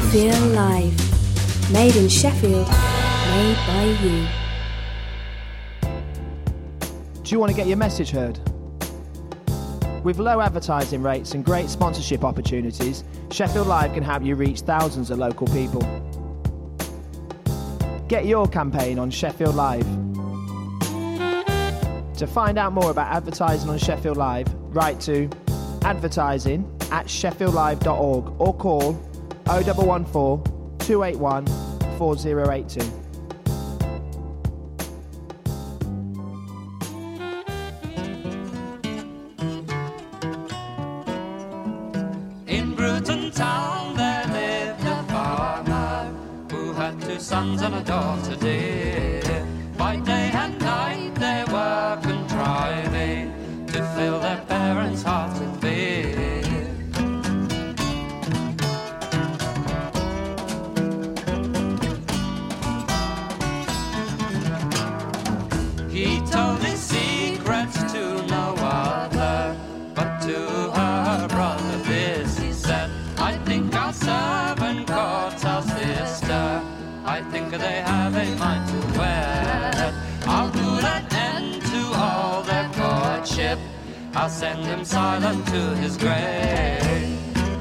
Sheffield Live. Made in Sheffield, made by you. Do you want to get your message heard? With low advertising rates and great sponsorship opportunities, Sheffield Live can help you reach thousands of local people. Get your campaign on Sheffield Live. To find out more about advertising on Sheffield Live, write to advertising@sheffieldlive.org or call 0114 281 4082. In Bruton town there lived a farmer who had 2 sons and a daughter dear. By day and night they were contriving to fill their parents' hearts with fear. He told his secrets to no other, but to her brother this he said, I think our servant courts our sister, I think they have a mind to wed. I'll put an end to all their courtship, I'll send him silent to his grave.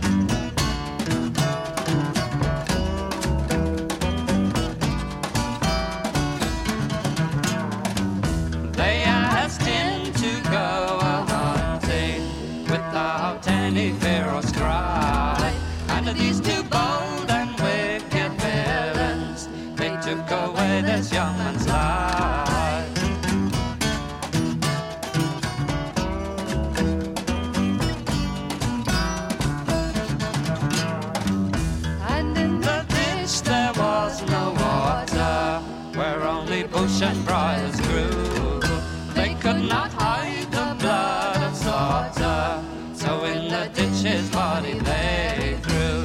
They asked him to go a-hunting without any fear or strife, and these 2 bold and wicked villains, they took away this young man's life. And in the dish there was no water, where only bush and briars grew. They could not hide the blood of slaughter, so in the ditch his body they threw.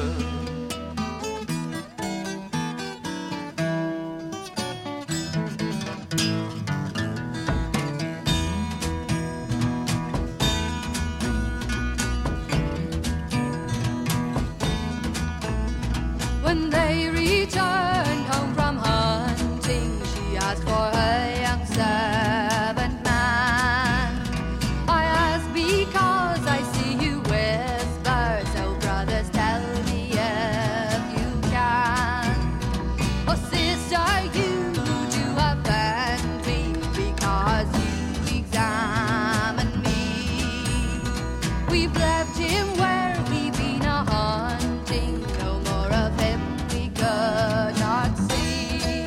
When they returned home from hunting, she asked for her young servant man. I ask because I see you whisper, so brothers tell me if you can. Oh sister, you do offend me because you examine me. We've left him where we've been a-hunting, no more of him we could not see.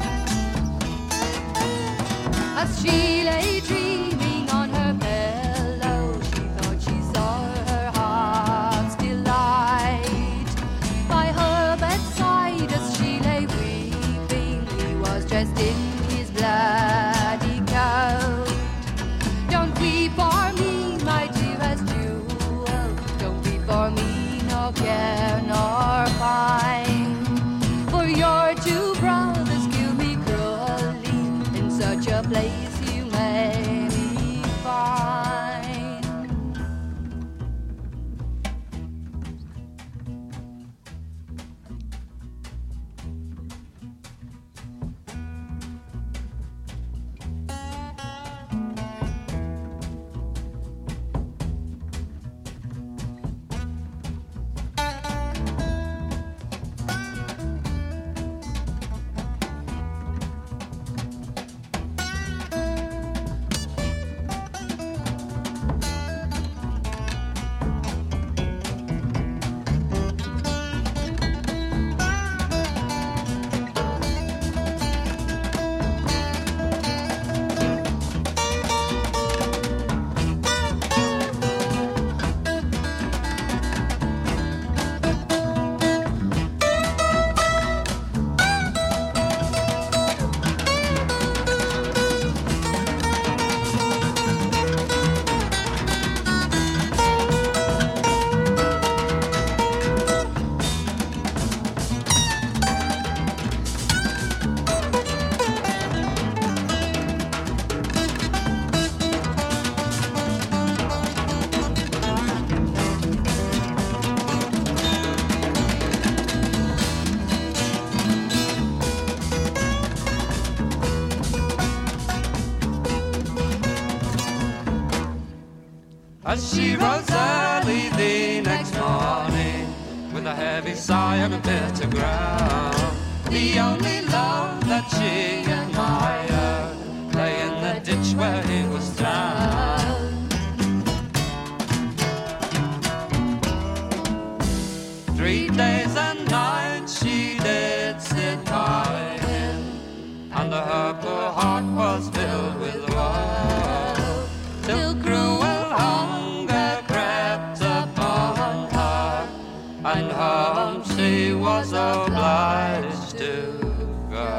As she lay dreaming on her pillow, she thought she saw her heart's delight. By her bedside as she lay weeping, he was dressed in his bloody coat. Don't weep for me, my dearest jewel, don't weep for me, nor care nor pine. For your 2 brothers kill me cruelly, in such a place you as she rose early the next morning with a heavy sigh and a bitter groan. The only love that she admired lay in the ditch where he was drowned. 3 days and nights she did sit by him, and her poor heart was filled with woe, till cruel hunger crept upon her, and home she was obliged to go.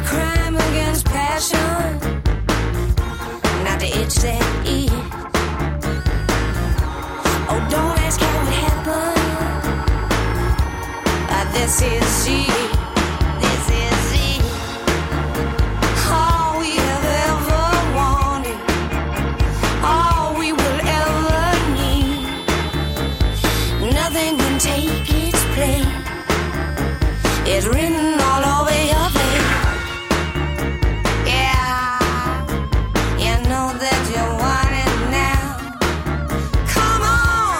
crime against passion, not the itch that eat. Oh, don't ask how it happened. This is it. This is it. All we have ever wanted, all we will ever need. Nothing can take its place. It's written all over your face. Yeah, you know that you want it now. Come on.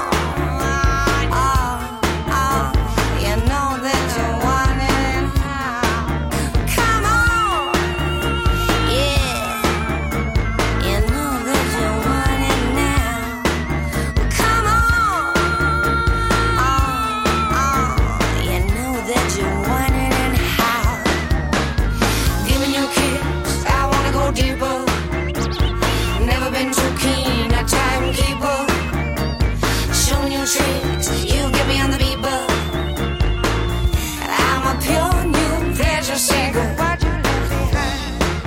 Oh, you know that you want it now. Come on. Yeah, you know that you want it now. Come on. You know that you want it and how. Giving you a kiss, I wanna go deeper. Never been too keen, a timekeeper. Showing you tricks, you get me on the beat, but I'm a pure new pleasure seeker. What you left behind.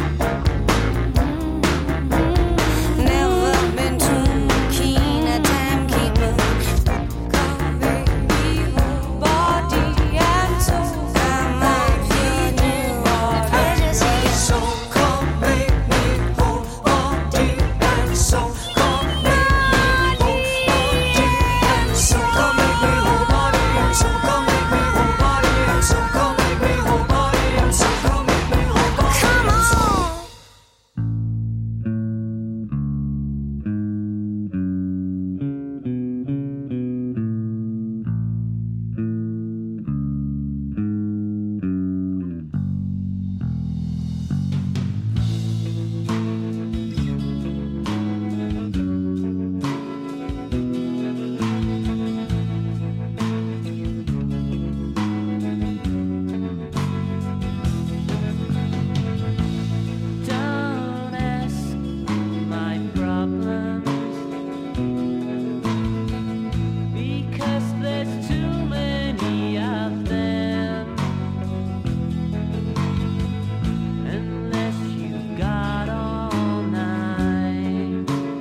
Never been too keen, a timekeeper. Come make me whole, body and soul. I'm a pure new pleasure seeker. So come make me whole, body and soul. Come make me whole, body and soul. Come make me whole, body and soul. Come make me whole, body and soul. Come make me whole, body and soul. Come make me whole, body and soul. Come on. Don't ask my problems, because there's too many of them. Unless you got all night,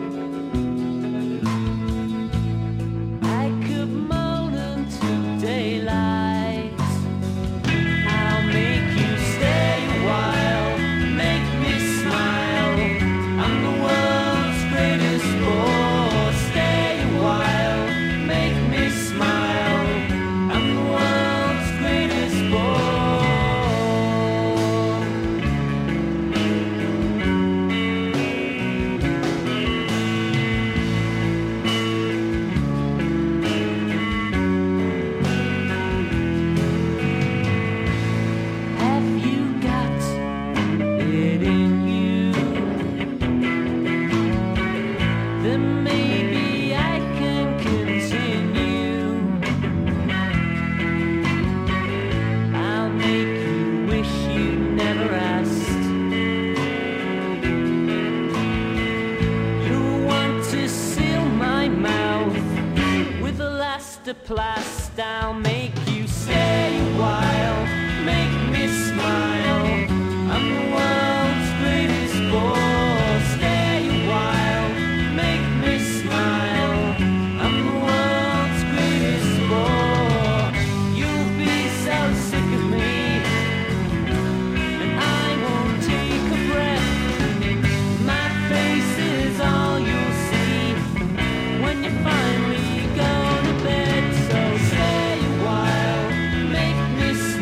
I could moan until daylight. I'll make you stay a while, make me smile. I'm the world's greatest bore. Stay a while, make me smile. I'm the world's greatest bore. Have you got it in you? Then maybe I can continue. I'll make you wish you never asked. You'll want to seal my mouth with elastoplast. I'll make you stay a while, make me smile. I'm the world's greatest bore. Stay a while, make me smile. I'm the world's greatest bore. You'll be so sick of me, and I won't take a breath. My face is all you'll see when you finally go to bed. So stay a while, make me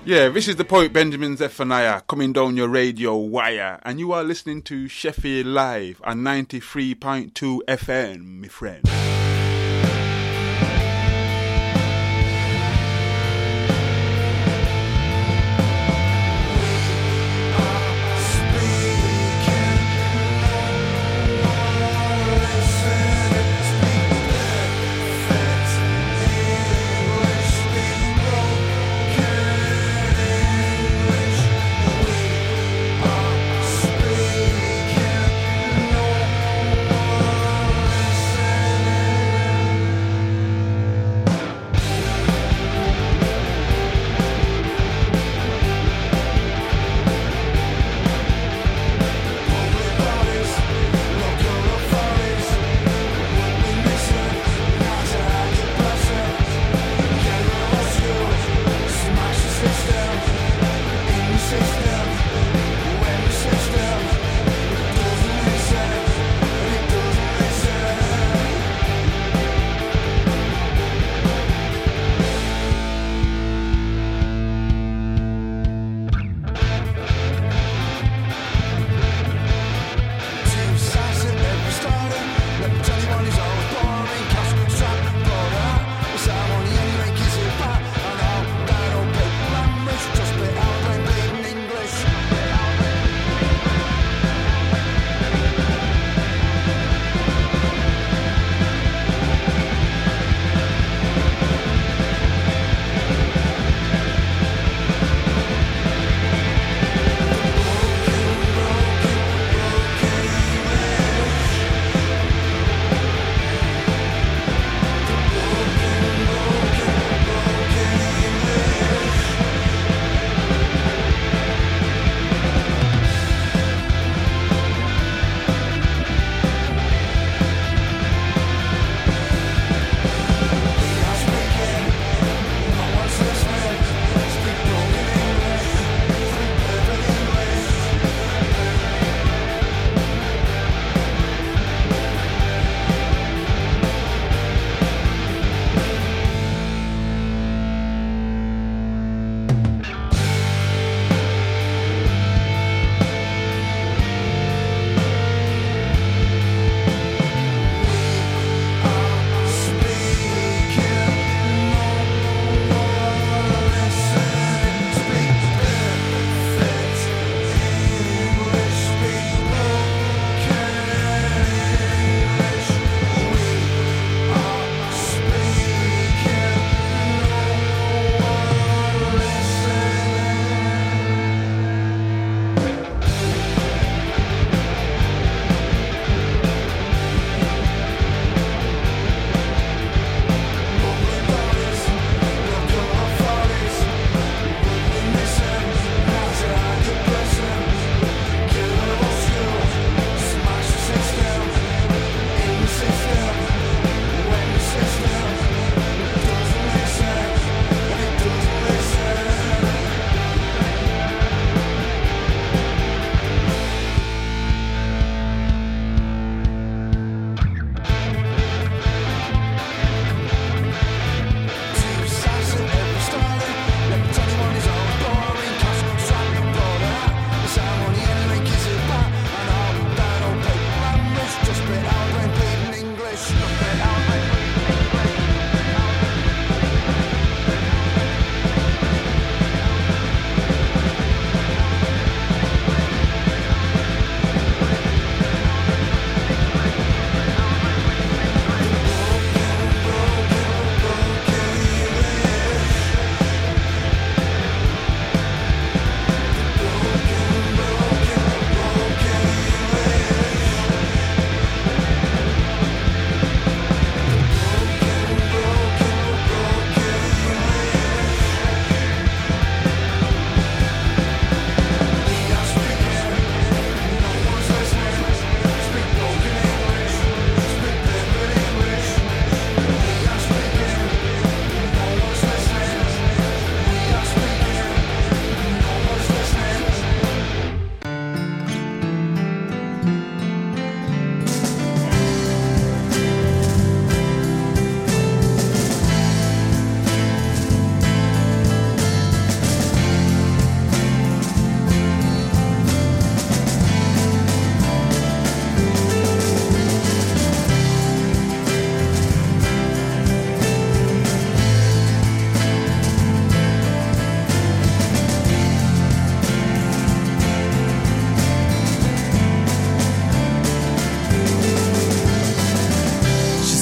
Yeah, this is the poet Benjamin Zephaniah coming down your radio wire, and you are listening to Sheffield Live on 93.2 FM, my friend. Listening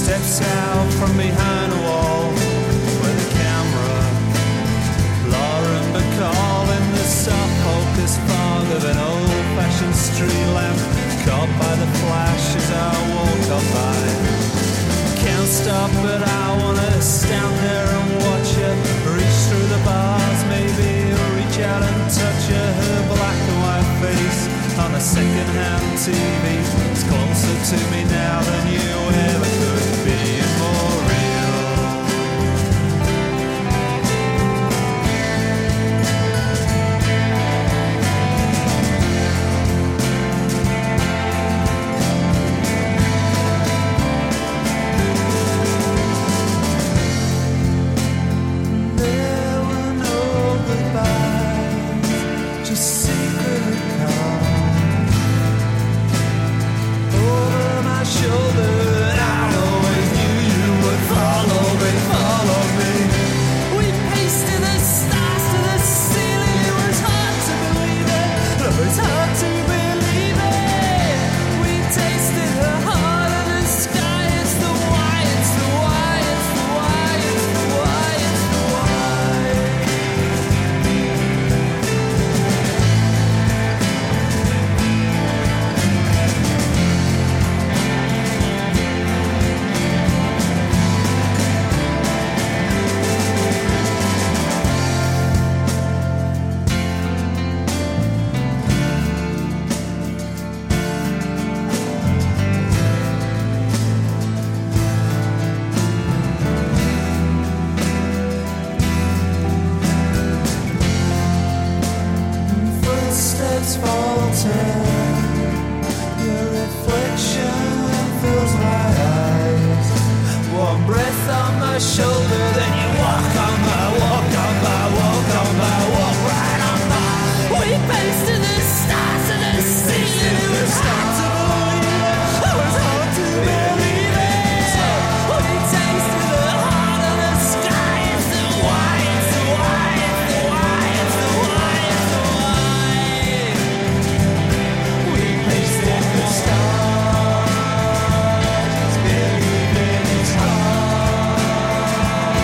steps out from behind a wall with a camera. Lauren Bacall in the soft focus fog of an old-fashioned street lamp, caught by the flash as I walk up by. Can't stop, but I wanna stand there and watch her reach through the bars, maybe reach out and touch her black and white face on a second-hand TV. It's closer to me now than you ever could be, and more real. There were no goodbyes, just secret calls over my shoulder. I always knew you would follow me. We paced to the stars, to the ceiling. It was hard to believe it. It was hard to believe it. We tasted the heart of the sky. It's the why, it's the why, it's the why, it's the why, it's the why. Footsteps falter, your reflection fills my eyes. One breath on my shoulder, then you walk on by, walk on by, walk on by, walk right on by. We paced to the stars, to the ceiling. It was hard to believe it. It was hard to believe it. We tasted the heart of the sky. It's the why, it's the why, it's the why, it's the why, it's the why. We paced in the stars, believing it's hard.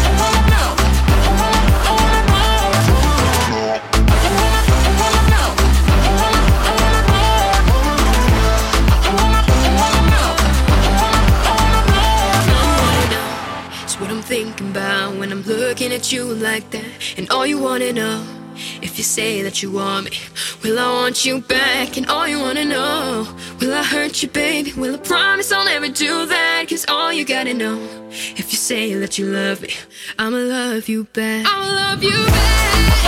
Thinking about when I'm looking at you like that. And all you wanna know, if you say that you want me, will I want you back? And all you wanna know, will I hurt you, baby? Will I promise I'll never do that? Cause all you gotta know, if you say that you love me, I'ma love you back. I'ma love you back.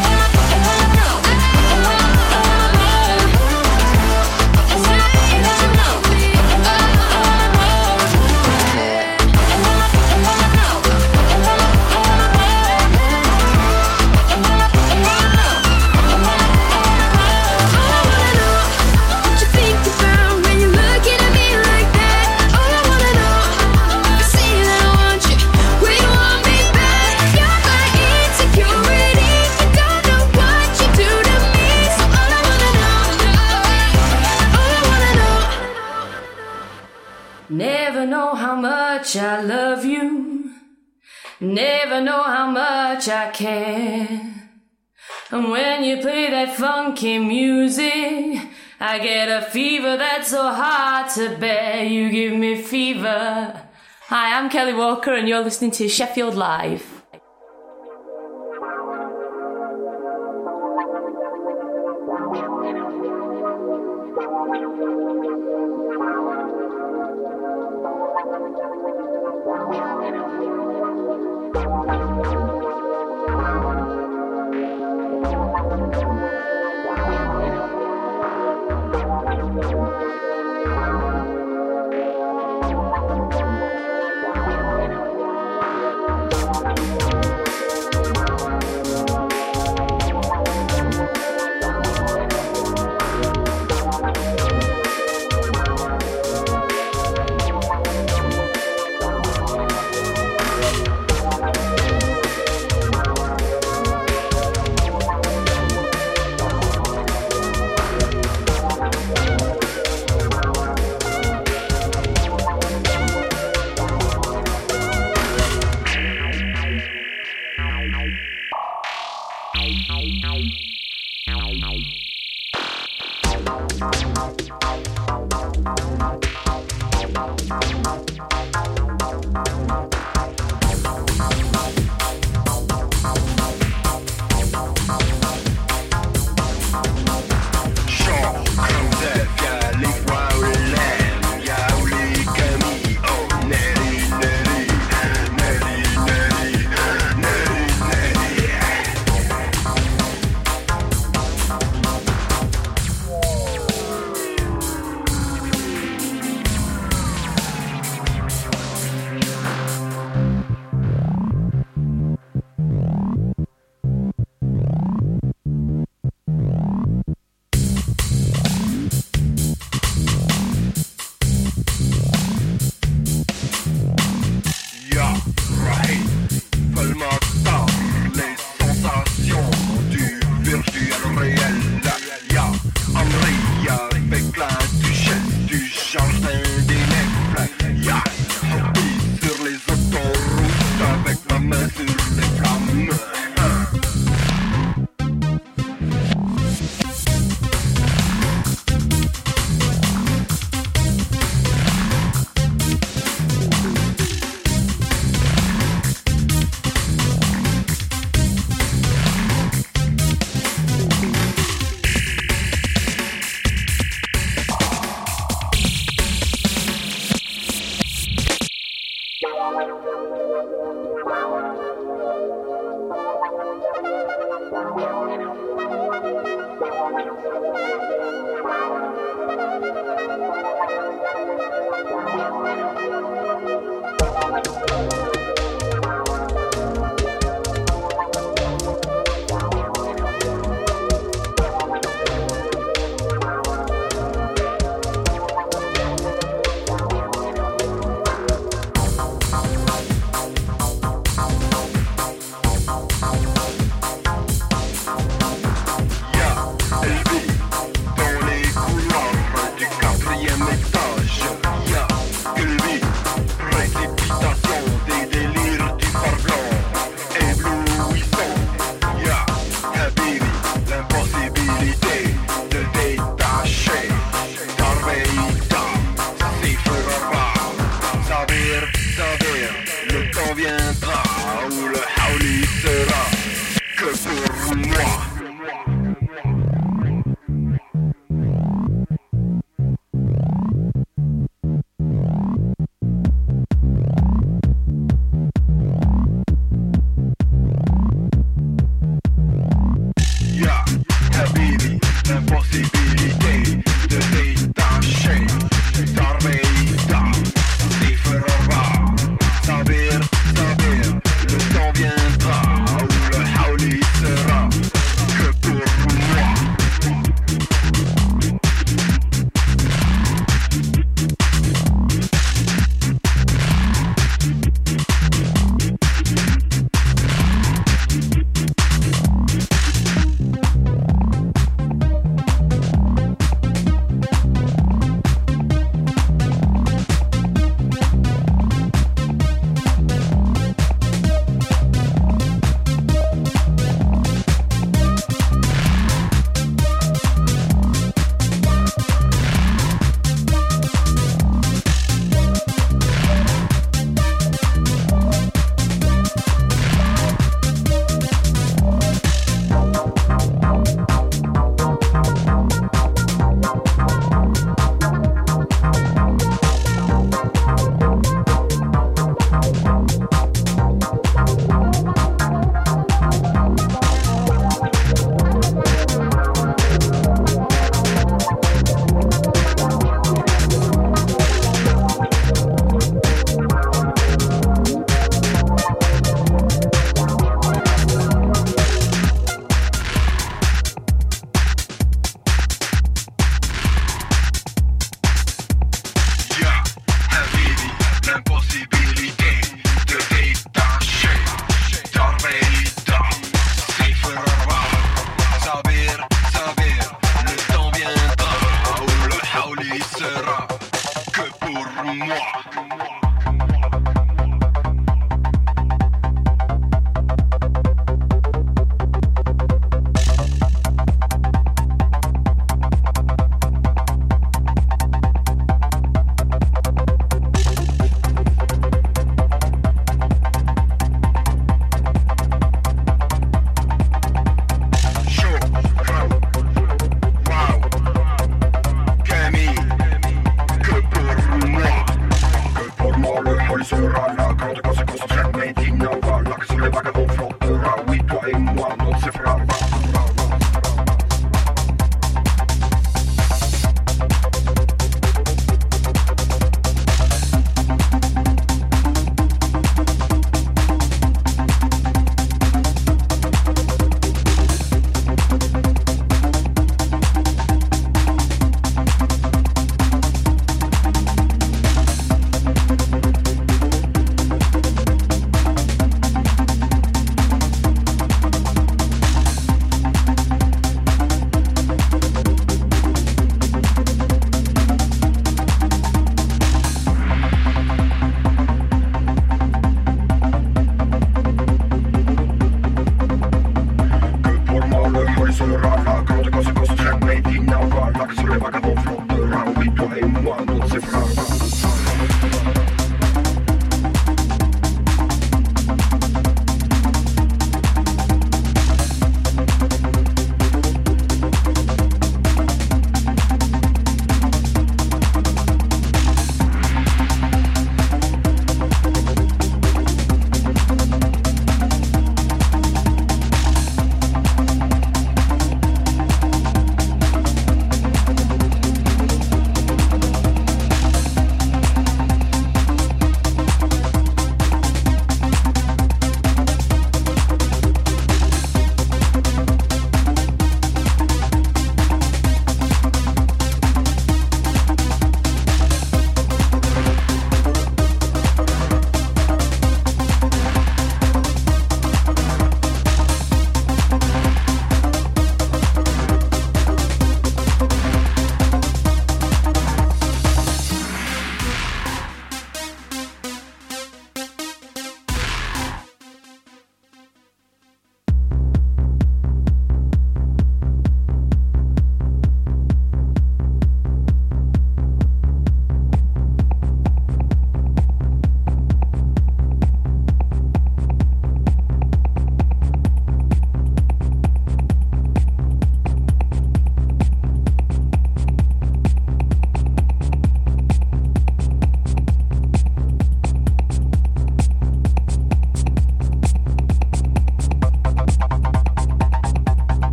Never know how much I love you. Never know how much I care. And when you play that funky music, I get a fever that's so hard to bear. You give me fever. Hi, I'm Kelly Walker and you're listening to Sheffield Live.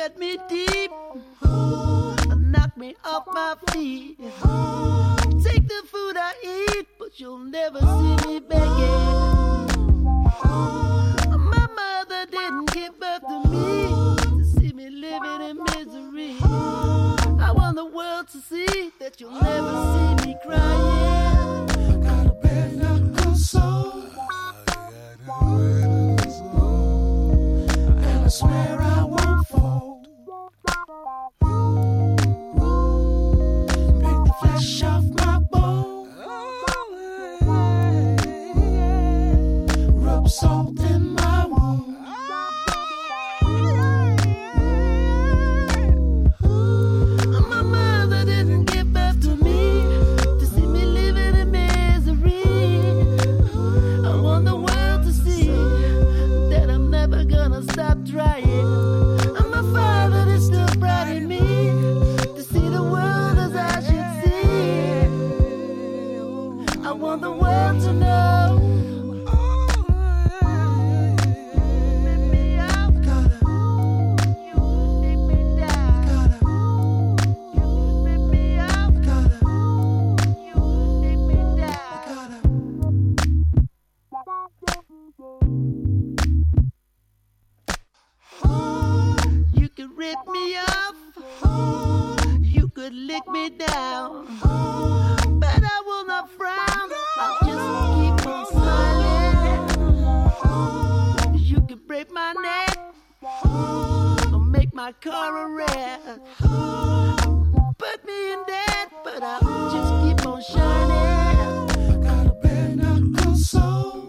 get me deep, knock me off my feet. Take the food I eat, but you'll never see me begging. My mother didn't give birth to me to see me living in misery. I want the world to see that you'll never see me crying. Got a bare knuckle soul, and I swear I won't fold. Pick the flesh off my bone, rub salt in my wound. My mother didn't give birth to me to see me living in misery. I want the world to see that I'm never gonna stop trying. And my father is still proud of me to see the world as I should see. I want the world to know. You could rip me off, you could lick me down, but I will not frown, I'll just keep on smiling. You could break my neck, or make my car a wreck, put me in debt, but I'll just keep on shining. Got a bare knuckle soul,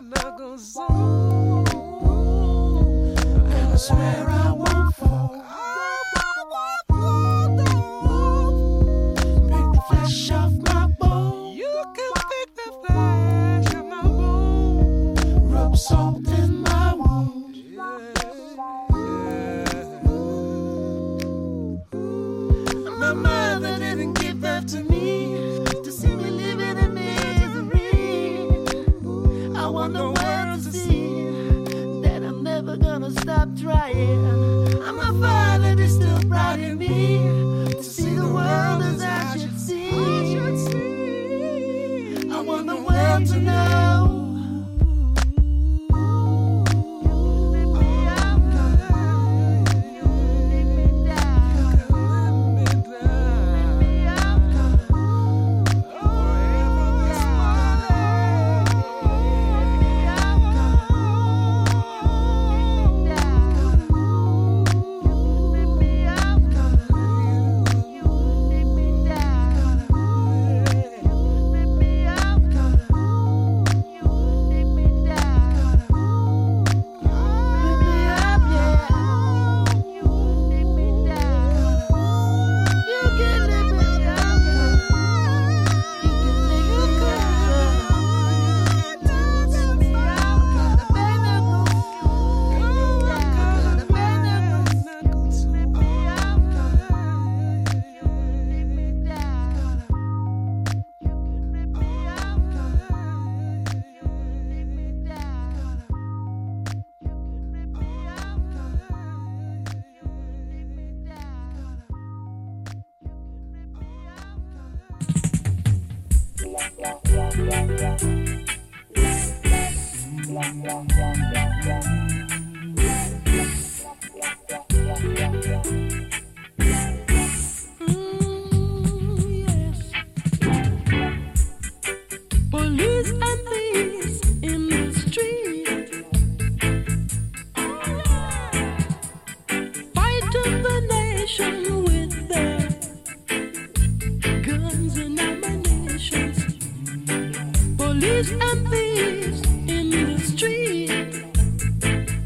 and I swear I won't fall. Pick the flesh off my bone. You can pick the flesh off my bone. Rub salt in my wound. My mother didn't give birth to me to see me living in misery. I want the world to see that I'm never gonna stop trying. And my father is still proud of me to see the world as I should see. I want the world to know. Police and thieves in the street, fighting the nation with their guns and ammunition. Police and thieves in the street,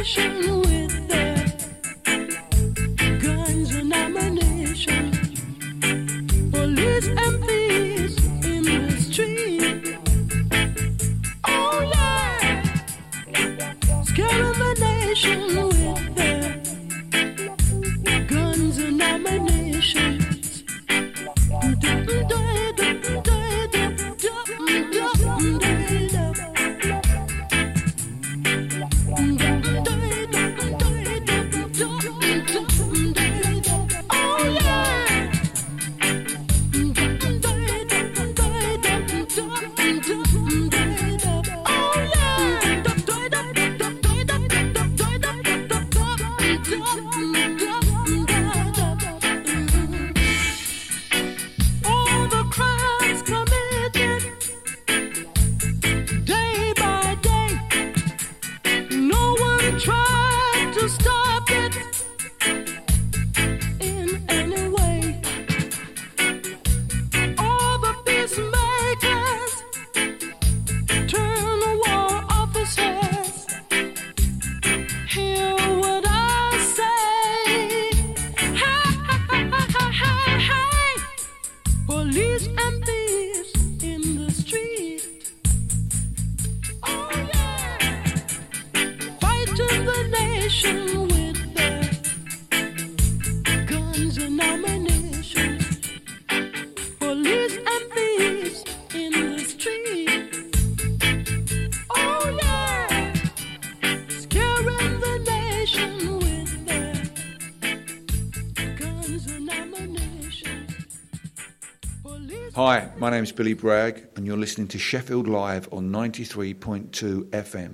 nation with their guns and ammunition. Police and thieves in the street. Oh yeah, scaring the nation with their guns and ammunition. Hi, my name's Billy Bragg and you're listening to Sheffield Live on 93.2 FM.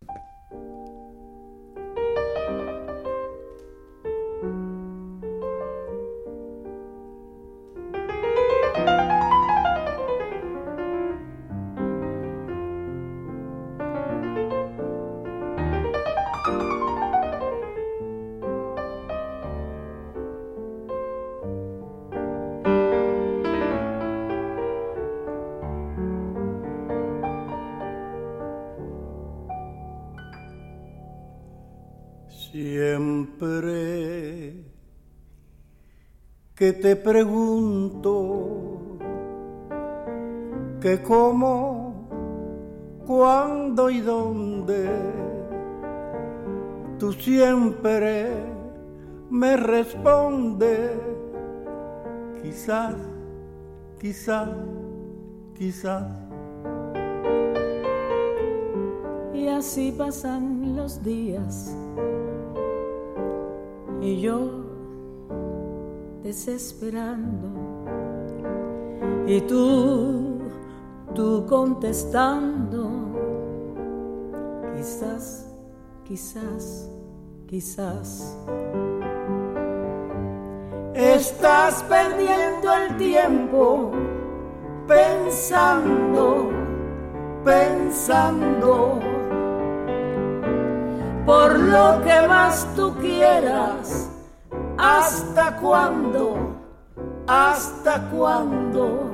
Siempre que te pregunto que cómo, cuándo y dónde, tú siempre me respondes, quizás, quizás, quizás. Y así pasan los días y yo desesperando y tú contestando, quizás, quizás, quizás. Estás perdiendo el tiempo pensando, pensando por lo que más tú quieras. ¿Hasta cuándo? ¿Hasta cuándo?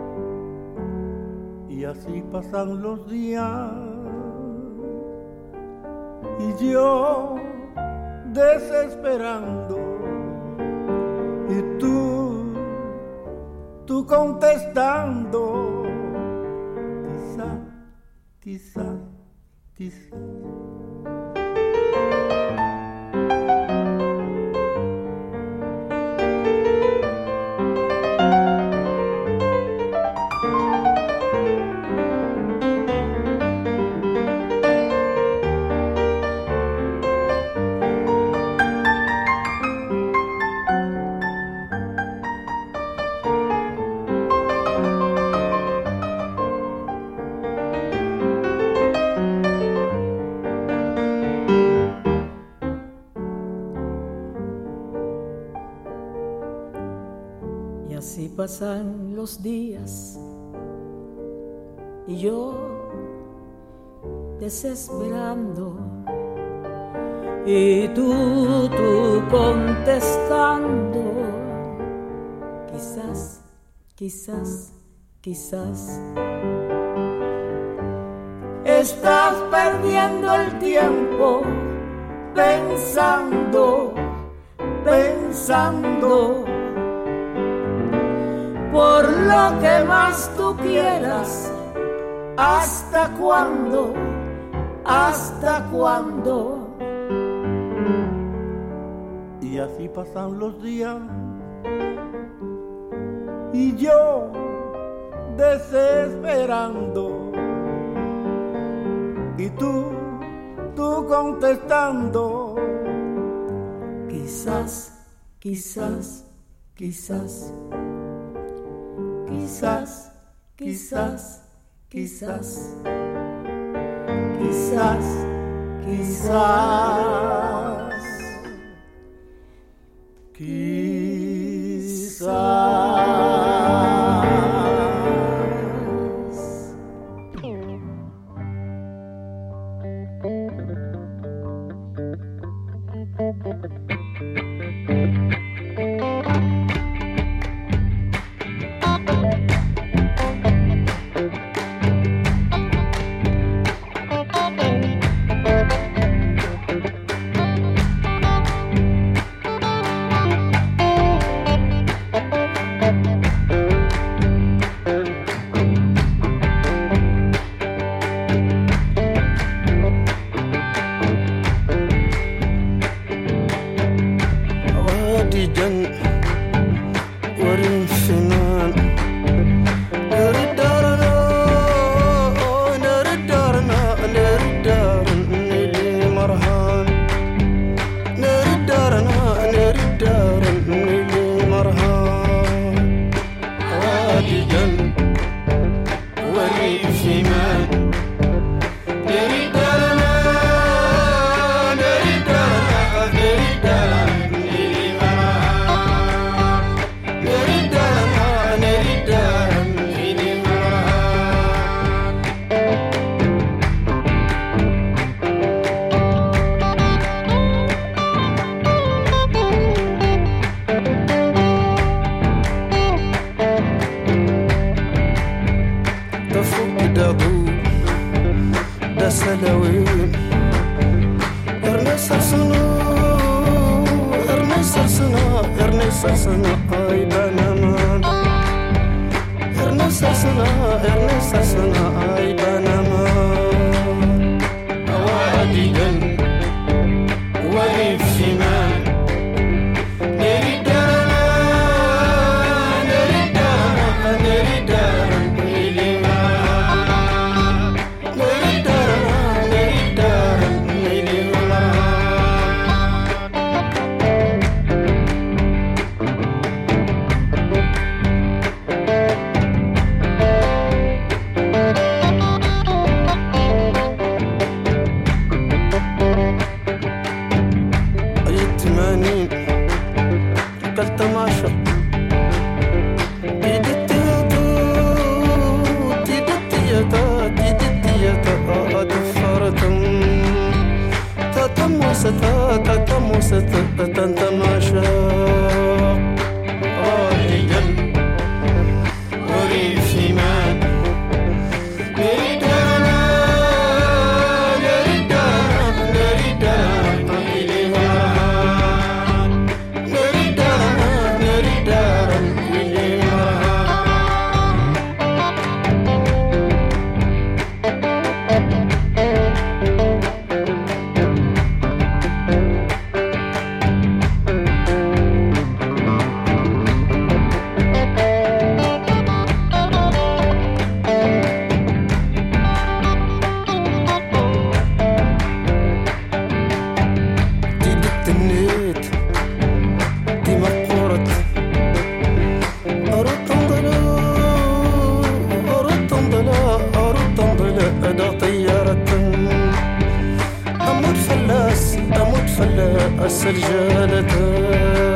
Y así pasan los días y yo desesperando y tú contestando, quizás, quizás, quizás. Pasan los días y yo desesperando y tú contestando, quizás, quizás, quizás. Estás perdiendo el tiempo pensando, pensando, por lo que más tú quieras. ¿Hasta cuándo? ¿Hasta cuándo? Y así pasan los días y yo desesperando y tú contestando. Quizás, quizás, quizás, quizás, quizás, quizás, quizás, quizás, quizás. أموت فلاس الرجالة